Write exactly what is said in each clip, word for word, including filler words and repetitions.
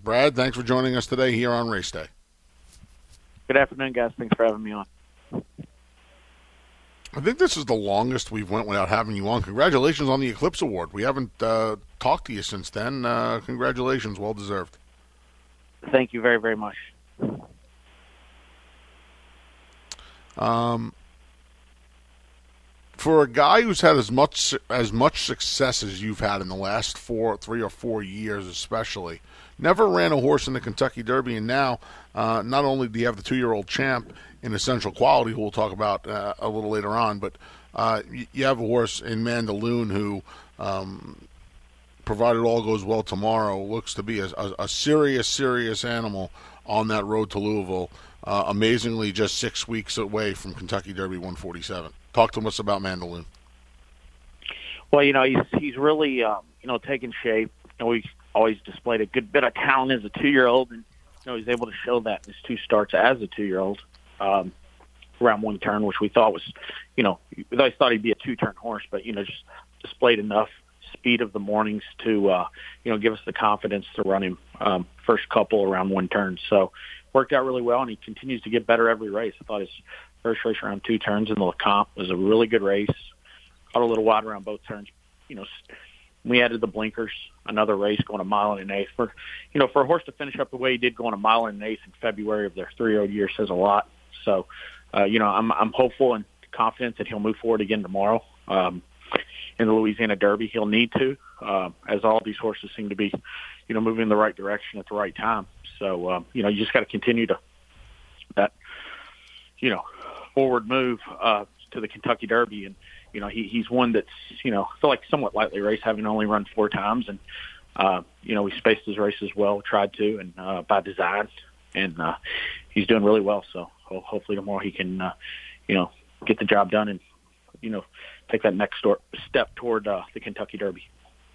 Brad, thanks for joining us today here on Race Day. Good afternoon, guys. Thanks for having me on. I think this is the longest we've went without having you on. Congratulations on the Eclipse Award. We haven't uh, talked to you since then. Uh, congratulations. Well deserved. Thank you very, very much. Um, for a guy who's had as much as much success as you've had in the last four, three or four years, especially, never ran a horse in the Kentucky Derby, and now uh, not only do you have the two-year-old champ in Essential Quality, who we'll talk about uh, a little later on, but uh, you have a horse in Mandaloun who, um, provided all goes well tomorrow, looks to be a, a, a serious, serious animal on that road to Louisville. Uh, amazingly, just six weeks away from Kentucky Derby one forty-seven. Talk to us about Mandaloun. Well, you know, he's he's really, um, you know, taking shape. You know, he's always displayed a good bit of talent as a two-year-old, and you know, he's able to show that in his two starts as a two-year-old. Um, around one turn, which we thought was, you know, we always thought he'd be a two-turn horse, but, you know, just displayed enough speed of the mornings to, uh, you know, give us the confidence to run him um, first couple around one turn. So worked out really well, and he continues to get better every race. I thought his first race around two turns in the Lecomte was a really good race. Caught a little wide around both turns. You know, we added the blinkers, another race going a mile and an eighth. For, you know, for a horse to finish up the way he did going a mile and an eighth in February of their three-year-old year says a lot. So, uh, you know, I'm I'm hopeful and confident that he'll move forward again tomorrow um, in the Louisiana Derby. He'll need to, uh, as all these horses seem to be, you know, moving in the right direction at the right time. So, um, you know, you just got to continue to that, you know, forward move uh, to the Kentucky Derby. And, you know, he, he's one that's, you know, I feel like somewhat lightly raced, having only run four times. And, uh, you know, we spaced his races well, tried to, and uh, by design. And uh, he's doing really well. So ho- hopefully tomorrow he can, uh, you know, get the job done and, you know, take that next sto- step toward uh, the Kentucky Derby.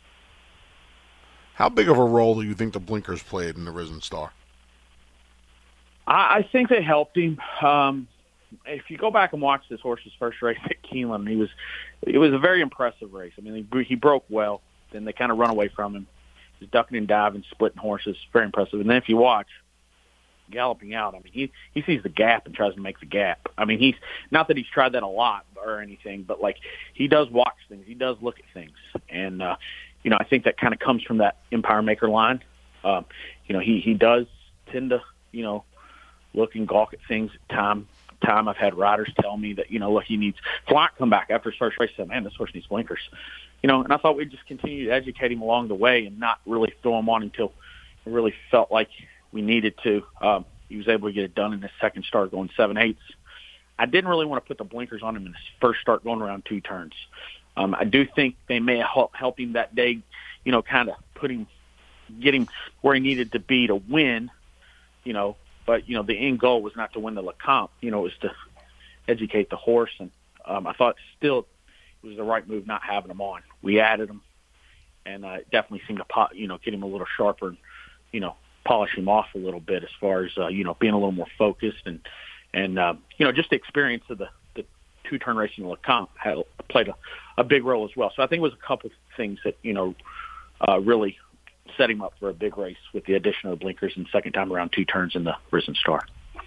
How big of a role do you think the blinkers played in the Risen Star? I, I think they helped him. Um, if you go back and watch this horse's first race at Keeneland, he was, it was a very impressive race. I mean, he, he broke well. Then they kind of run away from him. He's ducking and diving, splitting horses. Very impressive. And then if you watch, galloping out, I mean, he, he sees the gap and tries to make the gap. I mean, he's not that he's tried that a lot or anything, but like he does watch things. He does look at things. And, uh, you know, I think that kind of comes from that Empire Maker line. Um, you know, he, he does tend to, you know, look and gawk at things at time. Time I've had riders tell me that, you know, look, he needs Flight come back after his first race. Said, man, this horse needs blinkers. You know, and I thought we'd just continue to educate him along the way and not really throw him on until it really felt like we needed to. Um, he was able to get it done in his second start going seven eighths. I didn't really want to put the blinkers on him in his first start going around two turns. Um, I do think they may help, help him that day, you know, kind of put him, get him where he needed to be to win, you know, but, you know, the end goal was not to win the Lecomte, you know, it was to educate the horse. And um, I thought still it was the right move not having him on. We added him, and uh, it definitely seemed to, po- you know, get him a little sharper and, you know, polish him off a little bit as far as, uh, you know, being a little more focused. And, and uh, you know, just the experience of the, the two-turn racing in Lecomte had played a, a big role as well. So I think it was a couple of things that, you know, uh, really set him up for a big race with the addition of the blinkers and second time around two turns in the Risen Star.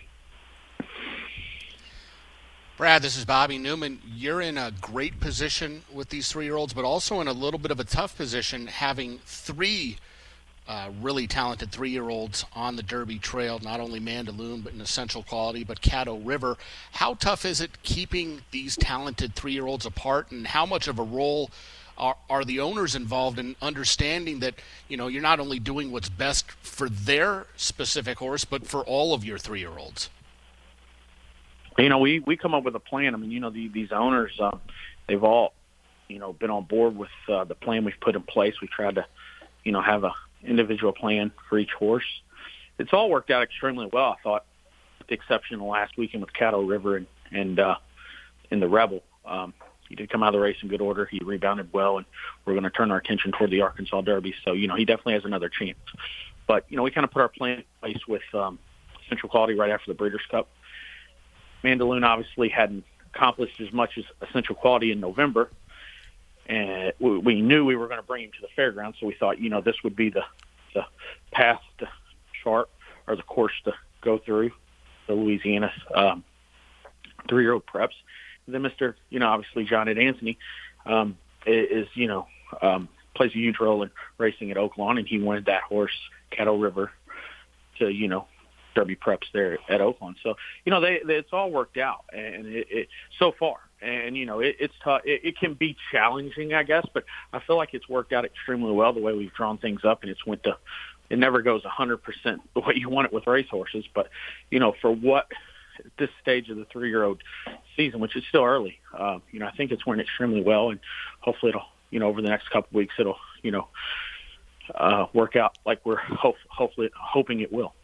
Brad, this is Bobby Newman. You're in a great position with these three-year-olds, but also in a little bit of a tough position having three uh, really talented three-year-olds on the Derby Trail, not only Mandaloun, but in Essential Quality, but Caddo River. How tough is it keeping these talented three-year-olds apart, and how much of a role are, are the owners involved in understanding that, you know, you're not only doing what's best for their specific horse, but for all of your three-year-olds? You know, we, we come up with a plan. I mean, you know, the, these owners, uh, they've all, you know, been on board with uh, the plan we've put in place. We tried to, you know, have a individual plan for each horse. It's all worked out extremely well, I thought, with the exception of last weekend with Caddo River and, and uh, in the Rebel. Um, he did come out of the race in good order. He rebounded well, and we're going to turn our attention toward the Arkansas Derby. So, you know, he definitely has another chance. But, you know, we kind of put our plan in place with um, Central Quality right after the Breeders' Cup. Mandaloun obviously hadn't accomplished as much as Essential Quality in November, and we knew we were going to bring him to the fairgrounds, so we thought, you know, this would be the, the path to chart or the course to go through the Louisiana um, three-year-old preps. And then Mister, you know, obviously John Ed Anthony um, is, you know, um, plays a huge role in racing at Oaklawn, and he wanted that horse, Caddo River, to, you know, Derby preps there at Oaklawn. So, you know, they, they it's all worked out, and it, it so far. And, you know, it, it's tough. It, it can be challenging, I guess, but I feel like it's worked out extremely well the way we've drawn things up, and it's went to, it never goes one hundred percent the way you want it with racehorses. But, you know, for what, at this stage of the three-year-old season, which is still early, uh, you know, I think it's went extremely well, and hopefully it'll, you know, over the next couple of weeks, it'll, you know, uh, work out like we're hope, hopefully hoping it will.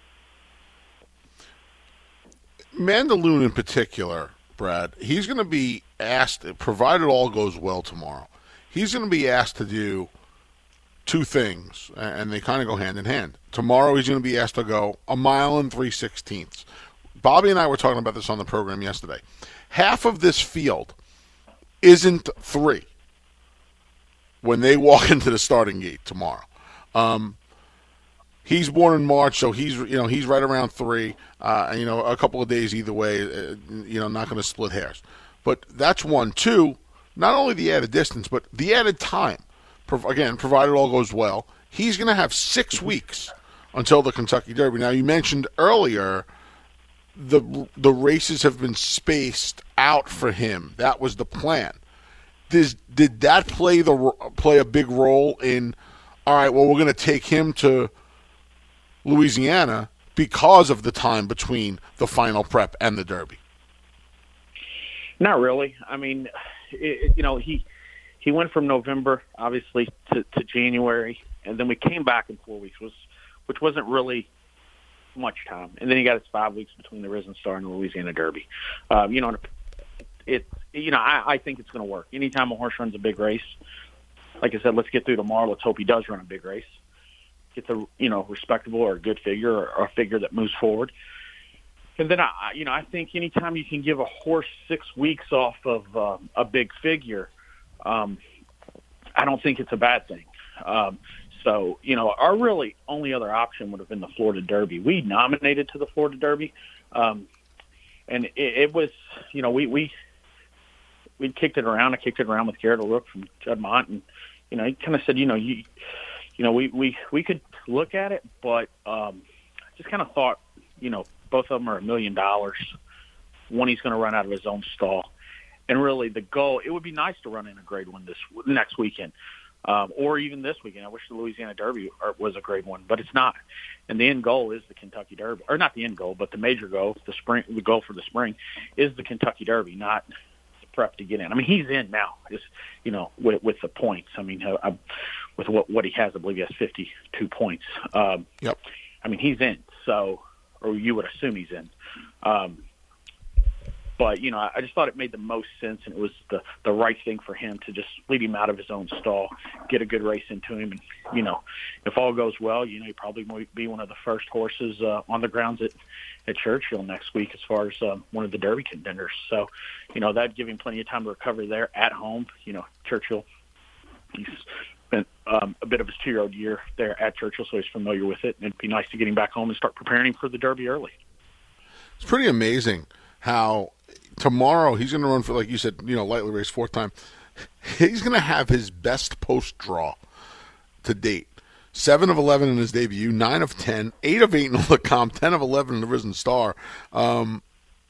Mandaloun in particular, Brad, he's going to be asked, provided all goes well tomorrow, he's going to be asked to do two things, and they kind of go hand in hand. Tomorrow he's going to be asked to go a mile and three sixteenths. Bobby and I were talking about this on the program yesterday. Half of this field isn't three when they walk into the starting gate tomorrow. Um, he's born in March, so he's you know he's right around three. Uh, you know, a couple of days either way. Uh, you know, not going to split hairs. But that's one. Two, not only the added distance, but the added time. Pro- again, provided all goes well, he's going to have six weeks until the Kentucky Derby. Now, you mentioned earlier the the races have been spaced out for him. That was the plan. Does, did that play the play a big role in, all right, well, we're going to take him to Louisiana because of the time between the final prep and the Derby? Not really. I mean, it, you know, he he went from November, obviously, to, to January, and then we came back in four weeks, was which wasn't really much time. And then he got his five weeks between the Risen Star and the Louisiana Derby. Um, you know, it. You know, I, I think it's going to work. Anytime a horse runs a big race, like I said, let's get through tomorrow. Let's hope he does run a big race. Gets a, you know, respectable or a good figure or, or a figure that moves forward. And then, I, you know, I think anytime you can give a horse six weeks off of uh, a big figure, um, I don't think it's a bad thing. Um, so, you know, our really only other option would have been the Florida Derby. We nominated to the Florida Derby, um, and it, it was, you know, we we we kicked it around. I kicked it around with Garrett O'Rourke from Judd Mont, and you know, he kind of said, you know, you, you know, we we we could look at it, but um, I just kind of thought, you know, both of them are a million dollars. One, he's going to run out of his own stall, and really the goal. It would be nice to run in a Grade One this next weekend. Um, or even this weekend. I wish the Louisiana Derby was a Grade One, but it's not. And the end goal is the Kentucky Derby, or not the end goal, but the major goal, the spring, the goal for the spring, is the Kentucky Derby, not the prep to get in. I mean, he's in now, just you know, with, with the points. I mean, I, I, with what what he has, I believe he has fifty-two points. Um, yep. I mean, he's in. So, or you would assume he's in. Um, But, you know, I just thought it made the most sense, and it was the, the right thing for him to just lead him out of his own stall, get a good race into him. And, you know, if all goes well, you know, he probably might be one of the first horses uh, on the grounds at, at Churchill next week as far as um, one of the Derby contenders. So, you know, that'd give him plenty of time to recover there at home. You know, Churchill, he's spent um, a bit of his two-year-old year there at Churchill, so he's familiar with it. And it'd be nice to get him back home and start preparing him for the Derby early. It's pretty amazing how tomorrow he's going to run for, like you said, you know, lightly raced fourth time. He's going to have his best post draw to date. Seven of eleven in his debut, nine of ten, eight of eight in the comp, ten of eleven in the Risen Star, um,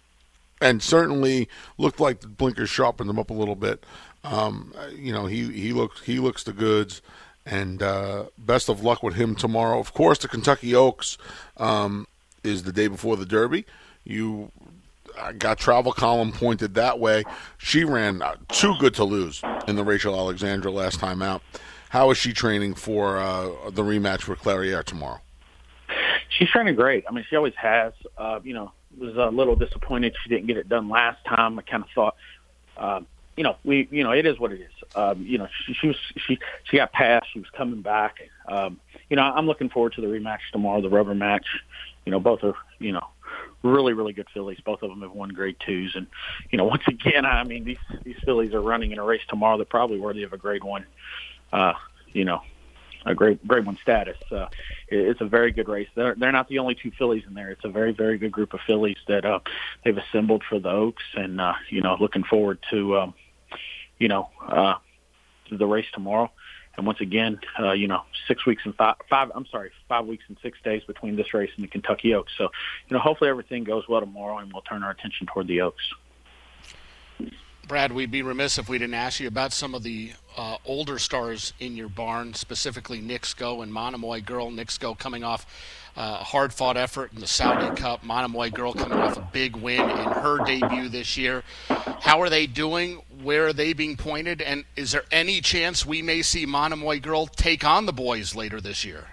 and certainly looked like the blinkers sharpened him up a little bit. Um, you know, he he looks he looks the goods, and uh, best of luck with him tomorrow. Of course, the Kentucky Oaks um, is the day before the Derby. You I got Travel Column pointed that way. She ran uh, too good to lose in the Rachel Alexandra last time out. How is she training for uh, the rematch for Clairiere tomorrow? She's training great. I mean, she always has. Uh, you know, was a little disappointed she didn't get it done last time. I kind of thought, uh, you know, we, you know, it is what it is. Um, you know, she, she was she she got passed. She was coming back. Um, you know, I'm looking forward to the rematch tomorrow, the rubber match. You know, both are, you know, really, really good fillies. Both of them have won grade twos. And, you know, once again, I mean, these, these fillies are running in a race tomorrow that's probably worthy of a grade one, uh, you know, a great grade one status. Uh, it's a very good race. They're they're not the only two fillies in there. It's a very very good group of fillies that uh, they've assembled for the Oaks, and uh, you know looking forward to um, you know uh, the race tomorrow. And once again, uh, you know, six weeks and five, five, I'm sorry, five weeks and six days between this race and the Kentucky Oaks. So, you know, hopefully everything goes well tomorrow, and we'll turn our attention toward the Oaks. Brad, we'd be remiss if we didn't ask you about some of the uh, older stars in your barn, specifically Nick Sko and Monomoy Girl. Nick Sko coming off uh, a hard-fought effort in the Saudi Cup. Monomoy Girl coming off a big win in her debut this year. How are they doing? Where are they being pointed? And is there any chance we may see Monomoy Girl take on the boys later this year?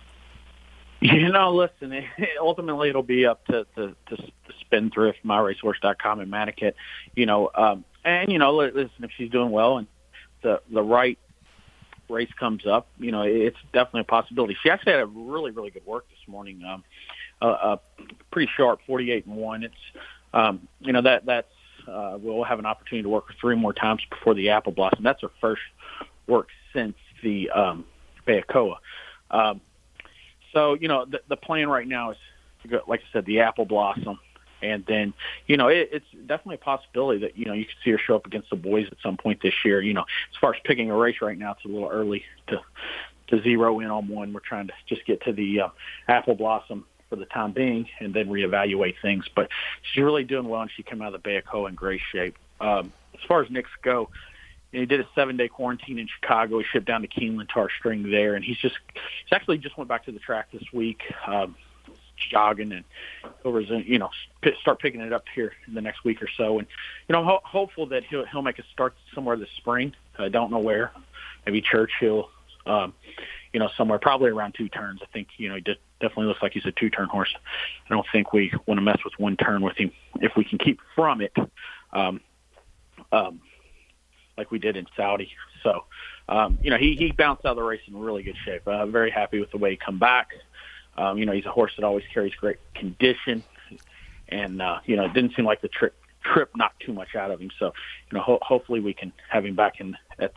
You know, listen, it, ultimately it'll be up to, to, to Spendthrift, my racehorse dot com, and Manicat. You know, um, and, you know, listen, if she's doing well and the the right race comes up, you know, it's definitely a possibility. She actually had a really, really good work this morning. Um, uh, uh, pretty sharp, forty-eight and one. It's, um, you know, that that's, uh, we'll have an opportunity to work her three more times before the Apple Blossom. That's her first work since the um, Bayakoa. Um, so, you know, the, the plan right now is, to go, like I said, the Apple Blossom. And then, you know, it, it's definitely a possibility that, you know, you could see her show up against the boys at some point this year. You know, as far as picking a race right now, it's a little early to to zero in on one. We're trying to just get to the uh, Apple Blossom for the time being and then reevaluate things. But she's really doing well, and she came out of the Bayakoa in great shape. Um, as far as Nick's go, you know, he did a seven-day quarantine in Chicago. He shipped down to Keeneland to our string there, and he's just he's actually just went back to the track this week. Um, jogging and over, you know, start picking it up here in the next week or so. And, you know, I'm ho- hopeful that he'll, he'll make a start somewhere this spring. I don't know where, maybe Churchill, um, you know, somewhere probably around two turns. I think, you know, he de- definitely looks like he's a two turn horse. I don't think we want to mess with one turn with him if we can keep from it. Um, um, like we did in Saudi. So, um, you know, he, he bounced out of the race in really good shape. I'm uh, very happy with the way he come back. Um, you know, he's a horse that always carries great condition, and, uh, you know, it didn't seem like the trip, trip knocked too much out of him. So, you know, ho- hopefully we can have him back in at,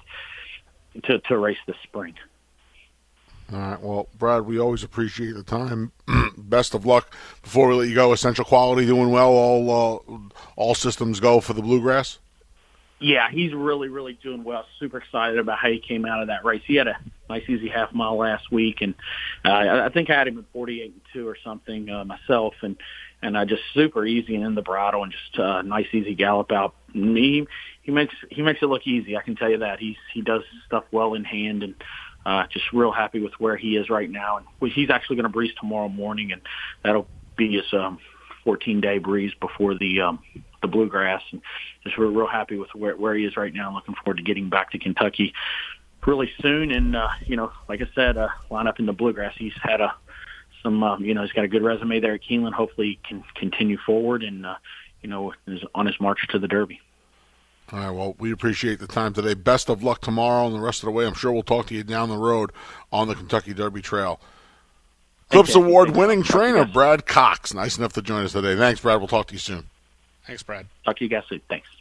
to, to race this spring. All right. Well, Brad, we always appreciate the time. Best of luck. Before we let you go, Essential Quality doing well. All, uh, all systems go for the Bluegrass? Yeah, he's really, really doing well. Super excited about how he came out of that race. He had a nice, easy half mile last week, and uh, I think I had him at forty-eight and two or something uh, myself, and and I uh, just super easy and in the bridle and just uh, nice, easy gallop out. And he he makes he makes it look easy. I can tell you that. He's he does stuff well in hand, and uh, just real happy with where he is right now. And he's actually going to breeze tomorrow morning, and that'll be his um, fourteen-day breeze before the um, the Bluegrass, and just we're real happy with where, where he is right now. Looking forward to getting back to Kentucky really soon. And, uh, you know, like I said, uh, line up in the Bluegrass. He's had a, some, um, you know, he's got a good resume there at Keeneland. Hopefully he can continue forward and, uh, you know, is on his march to the Derby. All right, well, we appreciate the time today. Best of luck tomorrow and the rest of the way. I'm sure we'll talk to you down the road on the Kentucky Derby Trail. Clips Award-winning trainer Brad Cox. Nice enough to join us today. Thanks, Brad. We'll talk to you soon. Thanks, Brad. Talk to you guys soon. Thanks.